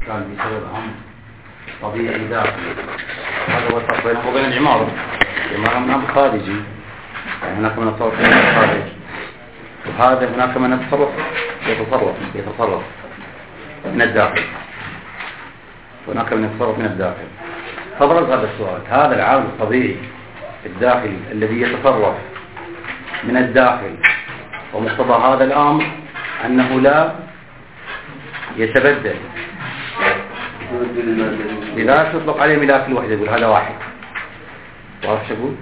كان بسبب أمر طبيعي داخلي. هذا هو الفرق بينه وبين العمارة. العمارة من أمر خارجي، يعني هناك من التصرف من الخارج، وهذا هناك من التصرف يتصرف من الداخل، هناك من التصرف من الداخل. فبرز هذا السؤال: هذا العامل الطبيعي الداخلي الذي يتصرف من الداخل، ومقتضى هذا الأمر أنه لا يتبدل، لذلك تطلق عليه ملاك الوحدة. يقول هذا واحد. تعرف شو أقول؟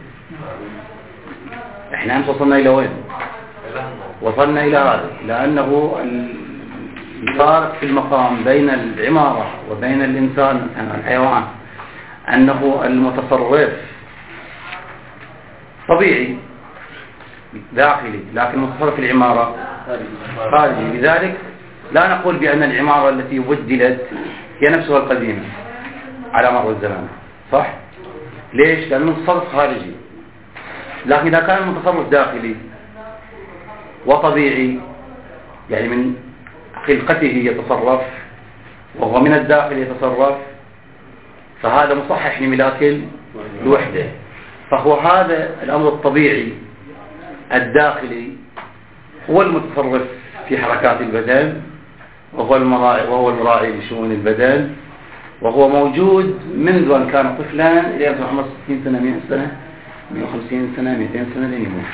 إحنا أمس وصلنا إلى وين؟ وصلنا إلى هذا، لأنه الفارق في المقام بين العمارة وبين الإنسان الحيوان أنه المتصرف طبيعي داخلي، لكن المتصرف في العمارة خارجي. لذلك لا نقول بأن العمارة التي بدلت هي نفسها القديمة على مر الزمان، صح؟ ليش؟ لأنه المتصرف خارجي. لكن إذا كان المتصرف داخلي وطبيعي، يعني من خلقته يتصرف وهو من الداخل يتصرف، فهذا مصحح لملاك الوحدة. فهو هذا الأمر الطبيعي الداخلي هو المتصرف في حركات البدن، وهو المراعي لشؤون البدن، وهو موجود منذ أن كان طفلا إلى أن عمره 60 سنة 100 سنة 150 سنة 200 سنة لين يموت.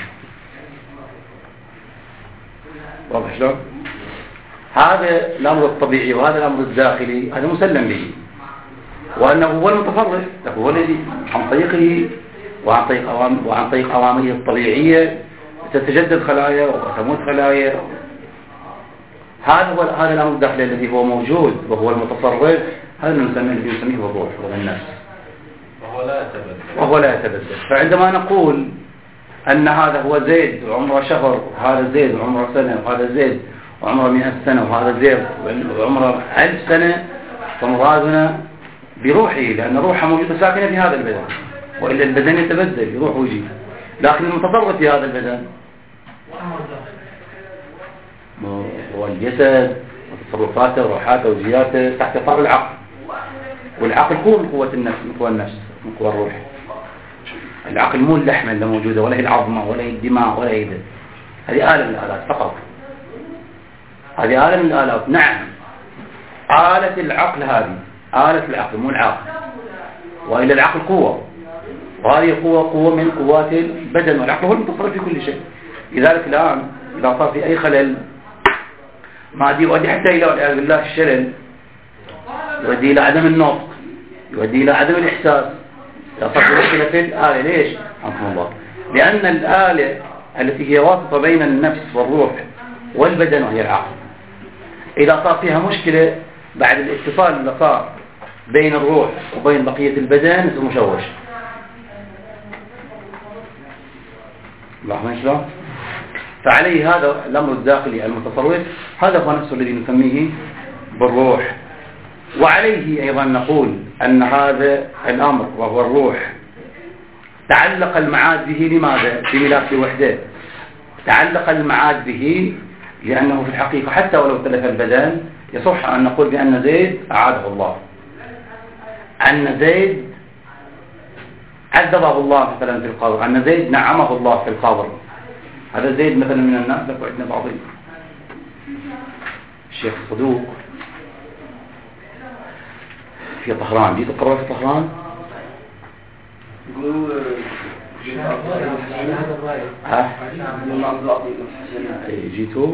واضح شلون؟ هذا الأمر الطبيعي وهذا الأمر الداخلي هذا مسلم به، وأنه هو المتصرف، هو الذي عن طريقه وعن طريق أوامره الطبيعية تتجدد خلايا وتموت خلايا. هذا الأمر الداخلي الذي هو موجود وهو المتصرف، هذا الذي نسميه الروح والنفس، وهو لا يتبدل. فعندما نقول أن هذا هو زيد وعمره شهر، وهذا زيد وعمره سنة، وهذا زيد وعمره 100 سنة، وهذا زيد وعمره 1000 سنة، فمرادنا بروحه، لأن روحه موجودة ساكنة في هذا البدن، وإلا البدن يتبدل يروح ويجي. لكن المتصرف في هذا البدن هو الجسد وتصرفاته وروحاته وجياته تحت إطار العقل، والعقل هو من قوة النفس، من قوة النفس، من قوة الروح. العقل مو اللحمة اللي موجودة، ولا هي العظمة، ولا هي الدماء، ولا هي ده. هذه آلة من الآلات فقط، هذه آلة من الآلات. نعم، آلة العقل، هذه آلة العقل مو العقل، وإلا العقل قوة، وهذه قوة من قوات البدن، والعقل هو المتصرف في كل شيء. لذلك الآن إذا صار في أي خلل ما يؤدي حتى إلى والعياذ بالله الشلل، يؤدي إلى عدم النطق، يؤدي إلى عدم الإحساس، إذا صار في مشكلة في الآلة. ليش؟ رحمه الله، لأن الآلة التي هي واسطة بين النفس والروح والبدن وهي العقل، إذا صار فيها مشكلة بعد الاتصال اللي صار بين الروح وبين بقية البدن يصير مشوش. لاحظين شلون؟ فعليه هذا الأمر الداخلي المتصرف، هذا هو نفسه الذي نسميه بالروح. وعليه أيضا نقول أن هذا الأمر وهو الروح تعلق المعاد به. لماذا؟ بملاك الوحدة تعلق المعاد به، لأنه في الحقيقة حتى ولو تلف البدن يصح أن نقول بأن زيد أعاده الله، أن زيد عذبه الله مثلا في القبر، أن زيد نعمه الله في القبر. هذا زيد مثلا من الناس لكو عندنا بعضهم. الشيخ صدوق في طهران، جيت تقرأ في طهران؟ ها؟ جيتوا؟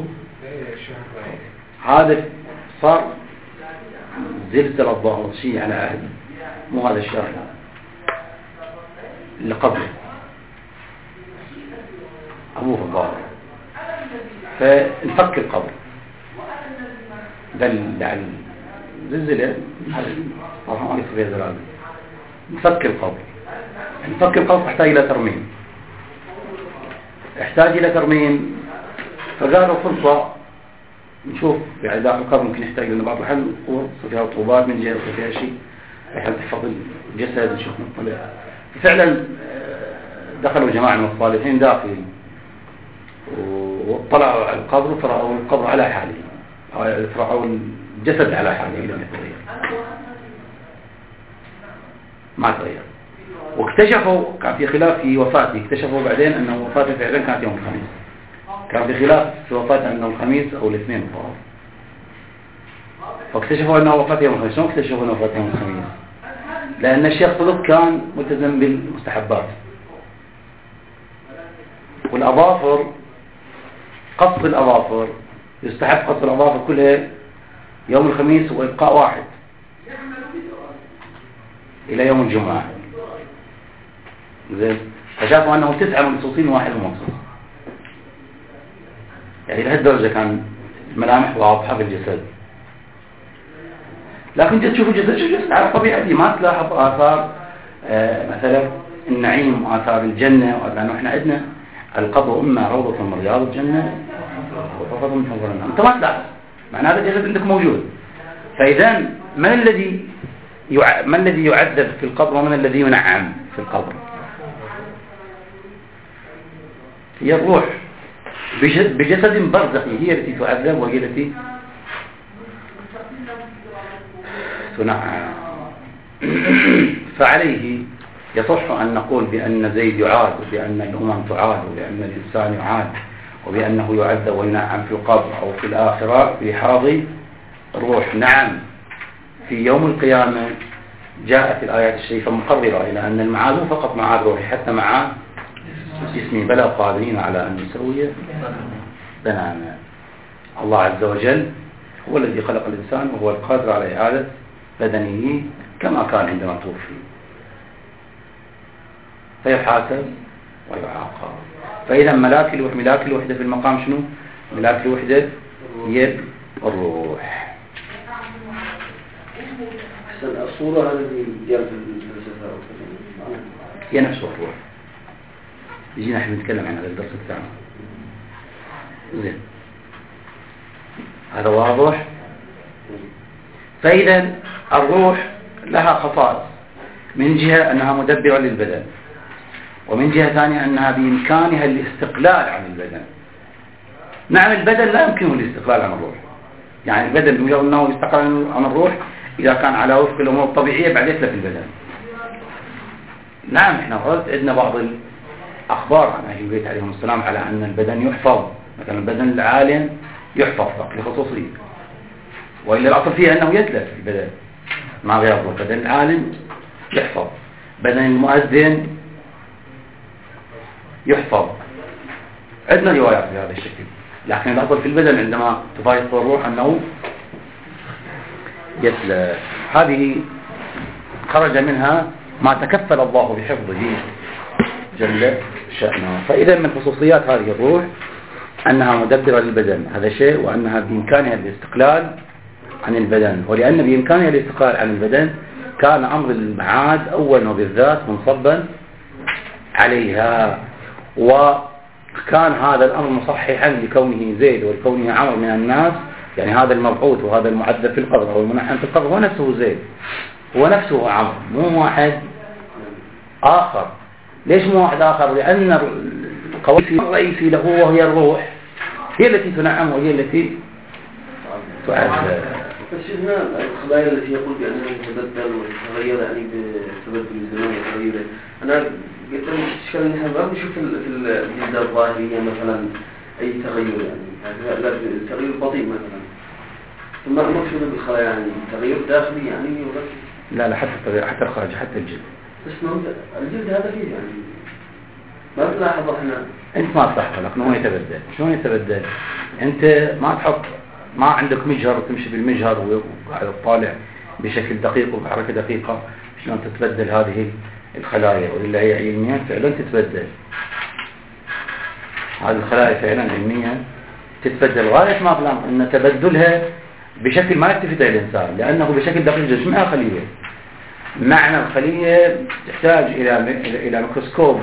هذا صار زلزال الظاهر شيء على عهد، مو هذا الشهر اللي قبله، أبوه الظاهر، فنفك القبر ده زلزلة طبعا يصير زلزال. نفك القبر يحتاج إلى ترميم، فقالوا فرصة نشوف يعني داخل القبر ممكن يحتاج لنا بعض الحل فيها طوبات من جهة وفيها شيء بحيث تحفظ الجسد نشوف نطلع. فعلا دخلوا جماعة من الصالحين داخل واطلعوا على القبر، فرأوا القبر على حاله، فرأوا الجسد على حاله لم يتغير. ما تغير. واكتشفوا كان في خلاف في وفاته، اكتشفوا بعدين أنه وفاته فعلا كانت يوم الخميس. كان في خلاف في وفاته أنه الخميس أو الاثنين فقط، فاكتشفوا أنه وفاته يوم الخميس. شلون اكتشفوا أنه وفاته يوم الخميس؟ لأن الشيخ طلب كان ملتزم بالمستحبات، والأظافر قص الأظافر يستحب قص الأظافر كلها يوم الخميس وإبقاء واحد إلى يوم الجمعة. زين، فشافوا أنه 9 منصوصين واحد مخصوص، يعني لهالدرجة كان الملامح واضحة في الجسد. لكن جد تشوفوا جسد على الطبيعة دي ما تلاحظ آثار مثلا النعيم وآثار الجنة، لأنه إحنا عندنا القبر إما روضة من رياض الجنة وحفظة من حفظ النار. أنت ما تلاحظ، معنى هذا الجسد عندك موجود. فإذا من الذي يعذب في القبر ومن الذي ينعم في القبر؟ هي الروح بجسد برزخي، هي التي تعذب وهي التي تنعم. فعليه يصح أن نقول بأن زيد يعاد، وبأن الأمم تعاد، وبأن الإنسان يعاد، وبأنه يعذب وينعم في القبر أو في الآخرة في حاضي الروح. نعم، في يوم القيامة جاءت الآيات الشريفة مقررة إلى أن المعاد فقط معاد روحي، حتى مع جسمي بلا قادرين على أن نسوي بنانا. الله عز وجل هو الذي خلق الإنسان وهو القادر على إعادة بدنه كما كان عندما توفي، فيحاسب ويعاقب. فإذا ملاك الوحدة في المقام شنو؟ ملاك الوحدة هي الروح. الصورة هذه جاءت الفلسفة هي نفس الروح. يجينا احنا نتكلم عن هذا الدرس بتاعنا. زين، هذا واضح. فإذا الروح لها خصائص، من جهة أنها مدبرة للبدن، ومن جهة ثانية أنها بإمكانها الاستقلال عن البدن. نعم، البدن لا يمكنه الاستقلال عن الروح، يعني البدن بمجرد أنه يستقل عن الروح إذا كان على وفق الأمور الطبيعية بعد يتلف البدن. نعم، احنا عندنا بعض الأخبار عن أهل البيت عليهم السلام على أن البدن يحفظ، مثلا البدن العالم يحفظ لخصوصية، وإلا الأصل فيها أنه يتلف البدن مع غير الروح. بدن العالم يحفظ، بدن المؤذن يحفظ. عندنا روايات بهذا الشكل، لكن الأصل في البدن عندما تفارق الروح أنه يتلف. هذه خرج منها ما تكفل الله بحفظه جل شأنه. فإذا من خصوصيات هذه الروح أنها مدبرة للبدن، هذا شيء، وأنها بإمكانها الاستقلال عن البدن. ولأن بإمكانها الاستقلال عن البدن كان أمر المعاد أولا وبالذات منصبا عليها، وكان هذا الأمر مصححا لكونه زيد ولكونه عمرو من الناس. يعني هذا المبعوث وهذا المعذب في القبر أو المنحن في القبر هو نفسه زيد، هو نفسه عمرو، مو واحد آخر. ليش مو واحد آخر؟ لأن القواسم الرئيسي له وهي الروح هي التي تنعم وهي التي تعذب. فشفنا الخلايا التي يقول بأنها تتبدل وتتغير، يعني بتبدل الزمان وتغيره. أنا قلت لهم إشكال نحن ما بنشوف في الجلد الظاهرية مثلا أي تغير، يعني لا التغير بطيء مثلا، ثم نقصد بالخلايا يعني تغير داخلي يعني وبس. لا حتى الخارج، حتى الجلد. بس الجلد هذا فيه يعني ما بنلاحظ احنا. انت ما تلاحظ، لكن هو يتبدل. شلون يتبدل؟ انت ما عندك مجهر وتمشي بالمجهر وقاعد تطالع بشكل دقيق وبحركة دقيقة شلون تتبدل هذه الخلايا، وإلا هي علميا فعلا تتبدل. هذه الخلايا فعلا علميا تتبدل غاية ما بلغ أن تبدلها بشكل ما يلتفت الإنسان، لأنه بشكل دقيق جدا. اسمها خلية، معنى الخلية تحتاج إلى ميكروسكوب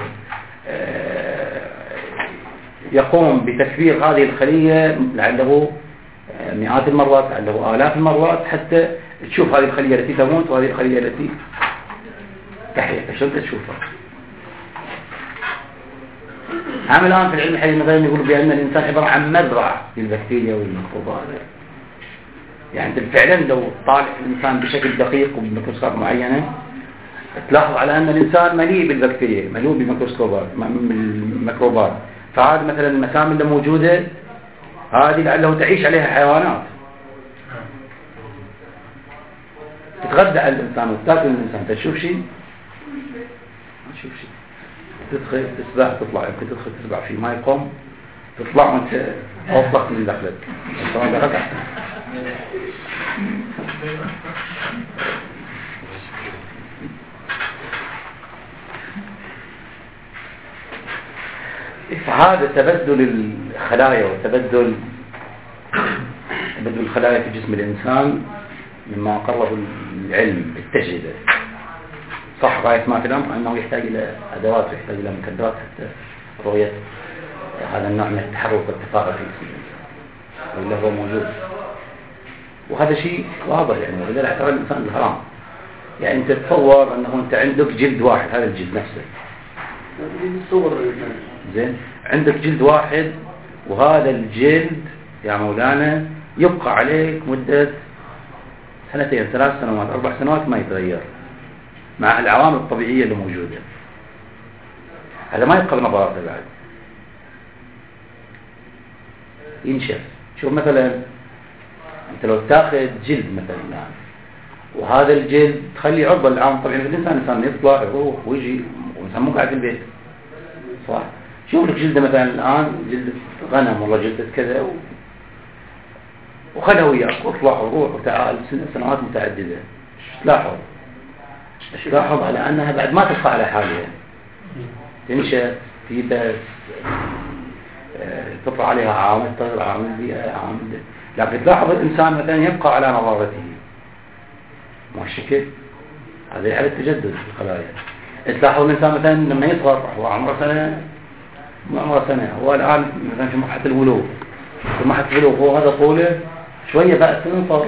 يقوم بتكبير هذه الخلية لعله مئات المرات، لعله آلاف المرات، حتى تشوف هذه الخلية التي تموت وهذه الخلية التي تحيا. شلون تشوفها؟ هم الآن في العلم الحديث مثلا يقولوا بأن الإنسان عبارة عن مزرعة للبكتيريا والميكروبات. يعني فعلا لو طالع الإنسان بشكل دقيق وبميكروسكوب معينة تلاحظ على أن الإنسان مليء بالبكتيريا، مليء بالميكروبات. فهذه مثلا المسام اللي موجودة هذه لعله تعيش عليها حيوانات، تتغذى على الإنسان وتاكل الإنسان. تشوف شيء؟ ما تشوف شيء. تدخل تسبح تطلع، يمكن تدخل تسبح في ما يقوم تطلع وانت اوضح من دخلت انت دخلت احسن. فهذا تبدل الخلايا وتبدل الخلايا في جسم الإنسان مما أقره العلم بالتجربة. صح غاية ما في الأمر أنه يحتاج إلى أدوات ويحتاج إلى مكبرات حتى رؤية هذا النوع من التحرك والتفاعل في جسم الإنسان، وإلا هو موجود. وهذا شيء واضح يعني، ولذلك اعتبر الإنسان الهرم. يعني أنت تتصور أنه أنت عندك جلد واحد، هذا الجلد نفسه زين، عندك جلد واحد، وهذا الجلد يا مولانا يبقى عليك مدة 2 3 سنوات 4 سنوات ما يتغير مع العوامل الطبيعية اللي موجودة. هذا ما يبقى بنظراته بعد، ينشف. شوف مثلا انت لو تاخذ جلد مثلا الآن، وهذا الجلد تخلي عضو العام طبيعي في الإنسان يطلع يروح ويجي، والإنسان مو قاعد في البيت صح. شوف لك جلده مثلا الآن جلدة غنم والله جلدة كذا وخلها وياك واطلع وروح وتعال سنوات متعددة. تلاحظ على أنها بعد ما تبقى على حالها، تنشف تيبس، تطلع عليها عوامل تغير، عوامل بيئة، عوامل. لكن تلاحظ الإنسان مثلا يبقى على نظارته مع الشكل. هذا حالة تجدد في الخلايا. تلاحظ الإنسان مثلا لما يصغر هو عمره سنة، هو الآن مثلا في مرحلة البلوغ، هو هذا طوله شوية بقى تنصر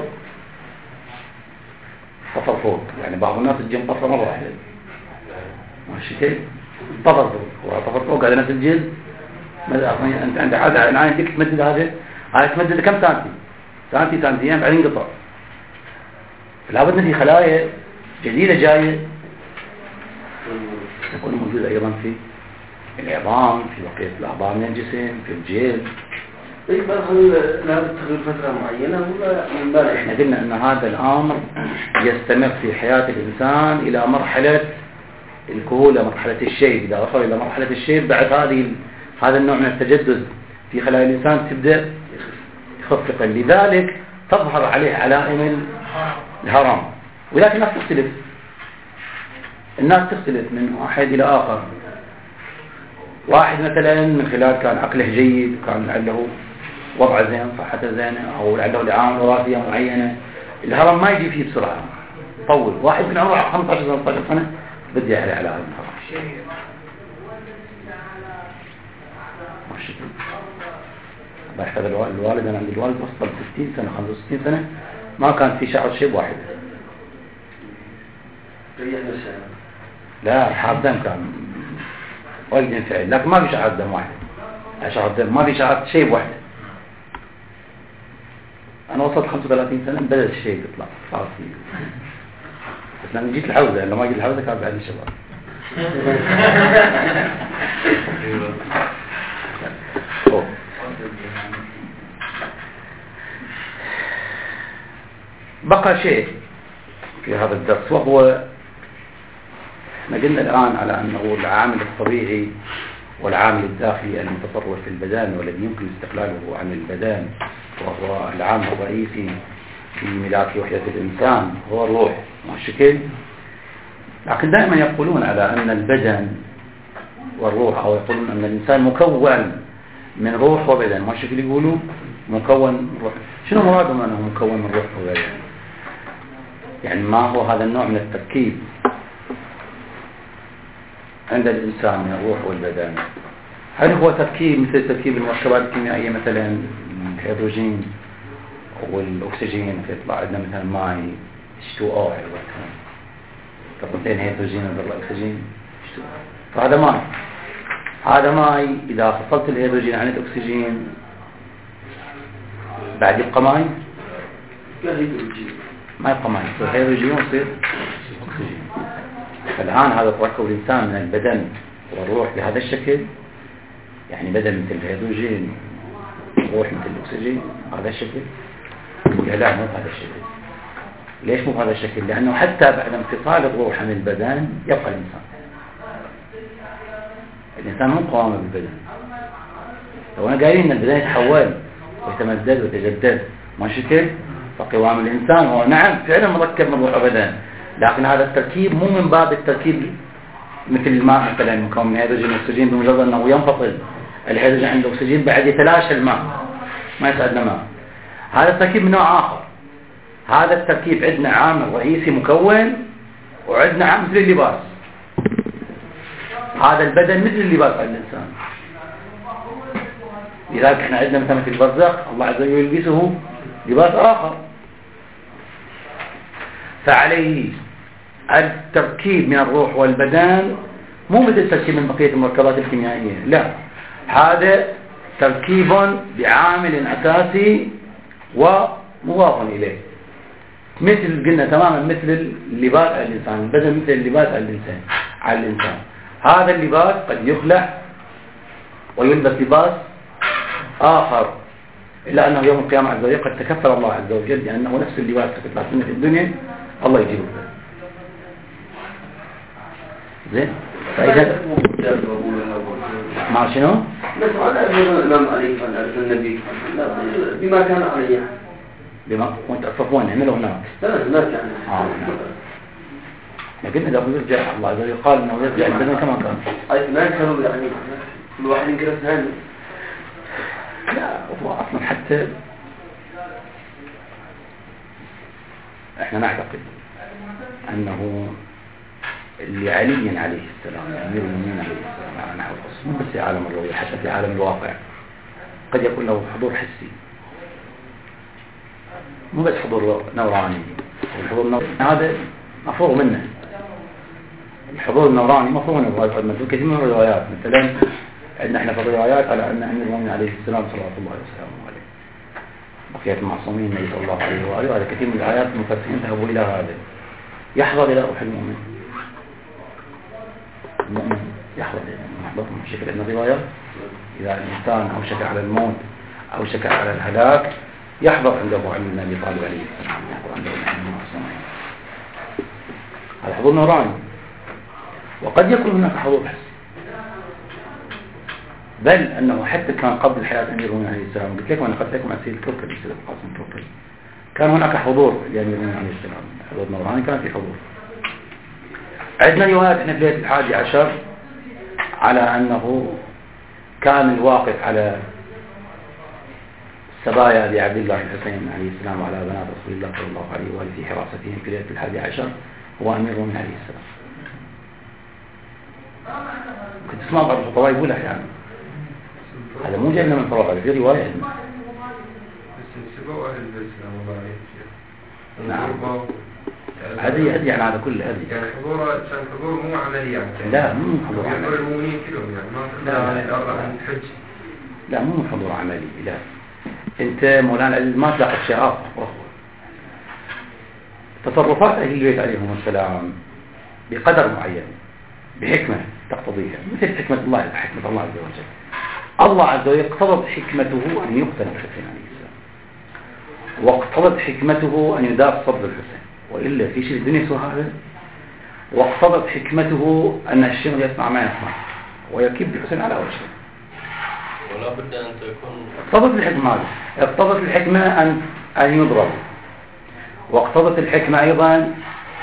طفر فوق. يعني بعض الناس الجن طفر مرة واحدة ماشي كيف طفر فوق هذا نفس الجلد. انت عادة الآن يديك تمدد هذا تمدد كم سنتين بعدين قطع. لابد ان في خلايا جديدة جاية تكون موجودة أيضا في العظام، في بقية الأعضاء من الجسم، في الجلد. هل لابد تغيير فترة معينة ولا من بعد؟ احنا قلنا ان هذا الامر يستمر في حياة الانسان الى مرحلة الكهولة، مرحلة الشيب. اذا وصل الى مرحلة الشيب بعد هذا النوع من التجدد في خلايا الانسان تبدأ تخفق، لذلك تظهر عليه علائم الهرم. ولكن الناس تختلف من واحد الى اخر. واحد مثلا من خلال كان عقله جيد، كان عنده وضع زين، صحته زينة، او عنده دعامة وراثية معينة، الهرم ما يجي فيه بسرعة، طول. واحد من عمره 15 سنة 16 سنة بدي على الهرم. بحث الوالد، انا عندي الوالد وصل 60 سنة 65 سنة ما كان في شعر شيب واحد. لا حاب دم كان والد ينفعل، لكن ما في شعر دم واحد، شعر دم ما في شعر شيب واحد. انا وصلت 35 سنة بدأ الشيب يطلع صار فيه، بس لما جيت الحوزة، لما جيت الحوزة كان بعد الشباب. بقى شيء في هذا الدرس، وهو احنا قلنا الآن على أنه العامل الطبيعي والعامل الداخلي المتصرف في البدن والذي يمكن استقلاله عن البدن، وهو العامل الرئيسي في ملاك وحدة الإنسان هو الروح والشكل. لكن دائما يقولون على أن البدن والروح، أو يقولون أن الإنسان مكون من روح وبدن، ما الشكل يقولوا مكون من روح. شنو مرادهم أنه مكون من روح وبدن؟ يعني ما هو هذا النوع من التركيب عند الإنسان من الروح والبدن؟ هل هو تركيب مثل تركيب المركبات الكيميائية، مثلا الهيدروجين والأكسجين، فيطلع عندنا مثلا ماء H2O، قطرتين هيدروجين وضرب أكسجين H2O، فهذا ماء. هذا ماء إذا فصلت الهيدروجين عن الأكسجين بعد يبقى ماء؟ ما يبقى ماء، يصير هيدروجين ويصير أكسجين. فالآن هذا تركب الإنسان من البدن والروح بهذا الشكل، يعني بدن مثل الهيدروجين، روح مثل الأكسجين، هذا الشكل. لا، مو بهذا الشكل. ليش مو بهذا الشكل؟ لأنه حتى بعد انفصال الروح عن البدن يبقى الإنسان مو قوامه بالبدن. لو أنا قايلين أن البدن يتحول ويتمدد ويتجدد ما شكل، فقوام الإنسان هو نعم فعلا مركب من روح وبدن، لكن هذا التركيب مو من باب التركيب مثل الماء مثلا مكون من هيدروجين واكسجين، بمجرد أنه ينفصل الهيدروجين عند الأكسجين بعد يتلاشى الماء ما يساعدنا ماء. هذا التركيب من نوع آخر. هذا التركيب عندنا عامل رئيسي مكون، وعندنا عامل مثل اللباس. هذا البدن مثل اللباس على الإنسان، لذلك احنا عندنا مثل البرزخ الله عز وجل يلبسه لباس آخر. فعليه التركيب من الروح والبدن مو مثل تركيب من بقية المركبات الكيميائية، لا، هذا تركيب بعامل أساسي ومضاف إليه، مثل قلنا تماما مثل اللباس على الإنسان، البدن مثل اللباس على الإنسان. هذا اللباس قد يخلع ويلبس لباس آخر، إلا أنه يوم القيامة عز وجل قد تكفل الله عز وجل لأنه نفس اللباس لكن في الدنيا الله يجيبه. زين؟ فإذا مع شنو؟ نسأل الإمام علي النبي بما كان عليه. بما وانت صفوان عمله هناك. لا هناك يعني. لكن إذا يرجع الله عز وجل قال إنه يرجع البدن كما كان. أي ما كانوا يعني كل واحد ينكر ثاني. لا هو أصلا حتى احنا نعتقد أنه لعلي عليه السلام أمير المؤمنين عليه السلام على نحو الخصوص، مو بس في عالم الرؤية حتى في عالم الواقع قد يكون له حضور حسي، مو بس حضور نوراني. الحضور النوراني هذا مفروغ منه. الحضور النوراني مفروغ منه مثل كثير من الروايات. مثلا عندنا احنا في الروايات على أن أمير المؤمنين عليه السلام صلوات الله وسلامه عليه بقية المعصومين النبي صلى الله عليه وآله، وهذا كثير من الآيات المفسرين ذهبوا إلى هذا. يحضر إلى روح المؤمن يحضر محضرهم بشكل أن الرواية إذا الإنسان أوشك على الموت أوشك على الهلاك يحضر عنده علي بن أبي طالب عليه السلام، يحضر عنده المعصومين. هذا حضور نوراني. وقد يكون هناك حضور حسي، بل أنه حتى كان قبل حياة أمير المؤمنين عليه السلام، قلت لكم أنا قد لكم عن سيد الكوكبي سيد القاسم الكوكبي، كان هناك حضور لأمير المؤمنين عليه السلام، حضور نوراني كان في حضور. عندنا روايات احنا في ليلة 11 على أنه كان الواقف على سبايا لعبد الله الحسين عليه السلام وعلى بنات رسول الله صلى الله عليه وآله في حراستهم في ليلة 11 هو أمير المؤمنين عليه السلام. كنت تسمع بعض الخطباء يقولها يعني هذا مو جاي من فراغ، هذا في رواية عندنا. نعم هذه يعني هذا كله هذه يعني حضور مو عملي يعني. لا مو حضور عملي. المؤمنين كلهم يعني ما تحج. لا مو حضور عملي. لا انت مولانا ما تلاقي شيء آخر. تصرفات أهل البيت عليهم السلام بقدر معين بحكمة تقتضيها، مثل حكمة الله عز وجل. الله عز وجل اقتضت حكمته أن يقتل الحسين عليه السلام، واقتضت حكمته أن يدار صدر الحسين، وإلا في شيء الدنيا سوى هذا. واقتضت حكمته أن الشمر يسمع ما يسمع ويكب الحسين على وجهه. ولا بد أن تكون اقتضت الحكمة هذا. اقتضت الحكمة أن يضرب، واقتضت الحكمة أيضا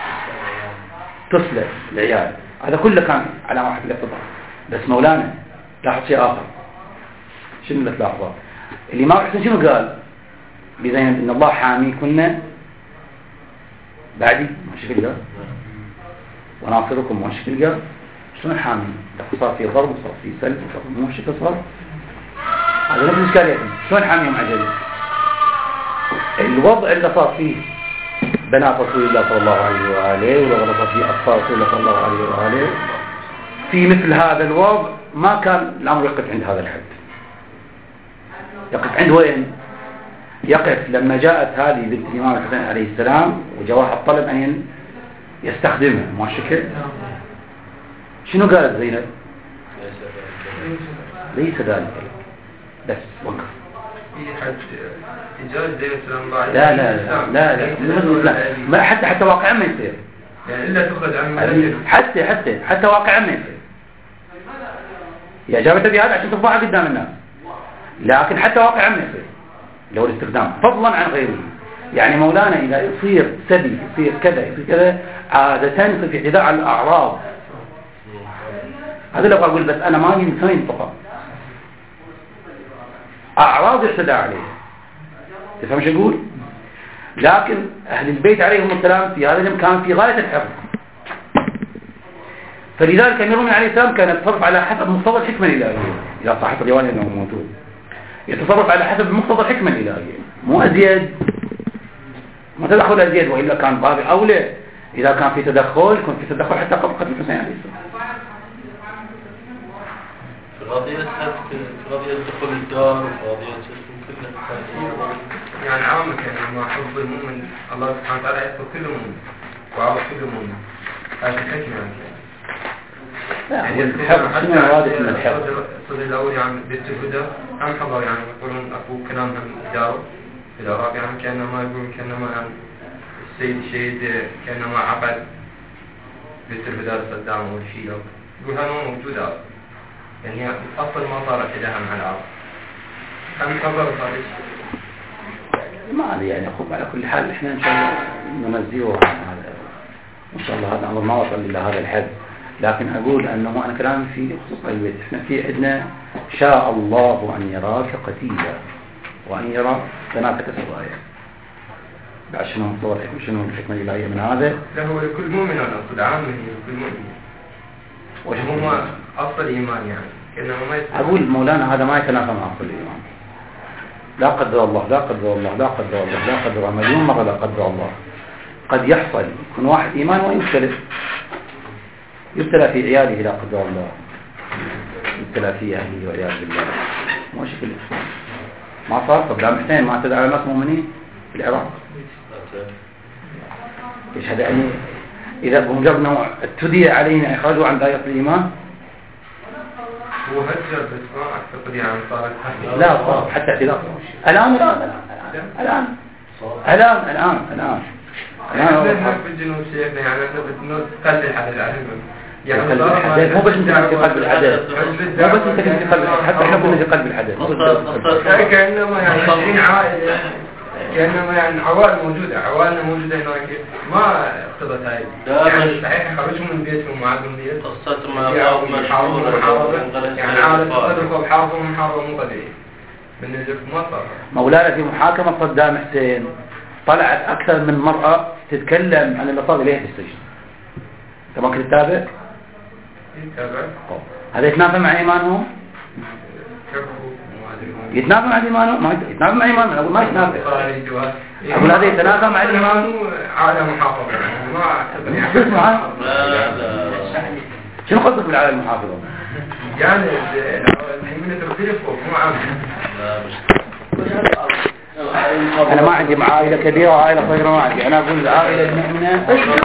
تسلب العيال. هذا كله كان على واحد الاقتضاء. بس مولانا لاحظ شيء آخر. شنو اللي تلاحظه؟ الإمام الحسين شنو قال بزينب إن الله حامي كنا بعدي ما شكل قال وناصركم ما شكل قال. شلون حامي؟ صار في ضرب وصار في سلب وصار مو شكل صار. هذا نفس الإشكالية. شلون حامي مع جديد؟ الوضع اللي صار فيه بنات رسول الله صلى الله عليه وآله ولو صار فيه أطفال رسول الله صلى الله عليه وآله في مثل هذا الوضع ما كان الأمر يقف عند هذا الحد. يقف عند وين؟ يقف لما جاءت هذه بنت الإمام الحسين عليه السلام وجواها الطلب يستخدمها ما شكل. شنو قالت زينب؟ ليس ذلك بس وقف. لا لا لا لا ما حتى واقعا ما يصير يعني إلا تخرج عن حتى واقعا ما يصير. هي أجابتها بهذا عشان تفضحها قدام الناس، لكن حتى واقعا ما يصير لو الاستخدام فضلا عن غيره. يعني مولانا إذا يصير سبي يصير كذا عادة يصير في اعتداء على الأعراض. هذا اللي أقول، بس أنا ما إنسان فقط أعراض اعتداء عليها، تفهم شو أقول؟ لكن أهل البيت عليهم السلام في هذا كان في غاية الحفظ، فلذلك أمير المؤمنين عليه السلام كان يتصرف على حسب مقتضى الحكمة الإلهية. إذا صحت الرواية أنه موجود يتصرف على حسب مقتضى الحكمة الإلهية، مو أزيد، ما تدخل أزيد، وإلا كان باب أولى إذا كان في تدخل كنت في تدخل حتى قبل قتل الحسين عليه السلام. قضية دخول الدار وقضية كلها يعني عامة يعني مع حب المؤمن الله سبحانه وتعالى يحب كل مؤمن وعرف كل مؤمن. هذه الحكمة يعني الحب شنو رادة من الحب؟ الصدر الأول يعني بيت الهدى هم حضر يعني يقولون أبو كلامهم داروا في العراق يعني كأنما يقولون كأنما يعني السيد الشهيد كأنما عقد بيت الهدى صدام والشيء يقول هذا موجود أصلا يعني أصلا ما صار اعتداء مع العرب. هم حضر هذا الشيء ما أدري يعني أخوك. على كل حال إحنا إن شاء الله ننزيه عن هذا، إن شاء الله هذا أمر ما وصل إلى هذا الحد، لكن أقول أنه أنا كلام في خصوص البيت. إحنا في عندنا شاء الله أن يراك قتيلا وأن يرى بناتك سوايا. بعد شنو الحكمة الإلهية من هذا؟ لا هو لكل مؤمن أنا أقصد عامه لكل مؤمن. وهو أصل إيمان يعني كأنه ما أقول مولانا هذا ما يتنافى مع أصل الإيمان. لا قدر الله لا قدر الله لا قدر الله لا قدر الله مليون مرة لا قدر الله. قد يحصل يكون واحد إيمان يبتلى في عياله لا قدر الله، يبتلى في أهله وعياذ بالله. مو شكل الإسلام ما صار. صدام حسين ما اعتدى على ناس مؤمنين في العراق. إيش هذا يعني؟ إذا بمجرد أنه اعتدي علينا إخراجوا عن دائرة الإيمان. هو هجر بس ما أعتقد يعني صارت لا صار حتى اعتداء الآن في الجنوب شيخنا يعني تقلل حد العلم يعني مو بس انت في قلب الحدث، مو بس انت في قلب الحدث، حتى احنا كنا في قلب الحدث. كأنما يعني 20 عائلة كأنما يعني عوائل موجودة هناك ما اقتضت هاي يعني صحيح خرجوا من بيتهم وعادوا من بيت قصة ما أو محاربة يعني عادة تدركوا بحاربة ومحاربة مو طبيعي بالنسبة ما صار. مولانا في محاكمة صدام حسين طلعت أكثر من مرأة تتكلم عن اللي صار إليه في السجن. أنت ما كنت تتابع؟ هذا يتنافى مع إيمانهم؟ يتنافى مع إيمانهم؟ ما يتنافى مع إيمانهم. أقول ما يتنافى. أقول هذا يتنافى مع الإيمان. عالم محافظة ما معاه. شنو قصدك بالعالم المحافظة؟ يعني من تختلفوا مو عام. أنا ما عندي عائلة كبيرة وعائلة صغيرة، ما عندي. أنا أقول العائلة المؤمنة